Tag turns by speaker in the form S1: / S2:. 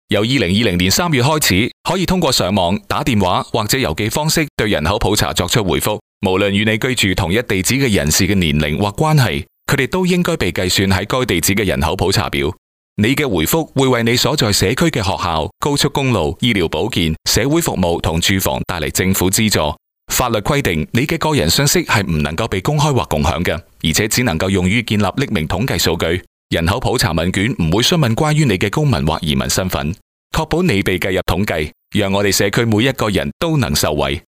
S1: 由2020年3月開始，可以通過上網、打電話或者郵寄方式對人口普查作出回覆。無論與你居住同一地址嘅人士嘅年齡或關係，佢哋都應該被計算喺該地址嘅人口普查表。你嘅回覆會為你所在社區嘅學校、高速公路、醫療保健、社會服務同住房帶嚟政府資助。法律規定，你嘅個人信息係唔能夠被公開或共享嘅，而且只能夠用於建立匿名統計數據。人口普查問卷唔會詢問關於你嘅公民或移民身份，確保你被計入統計，讓我哋社區每一個人都能受惠。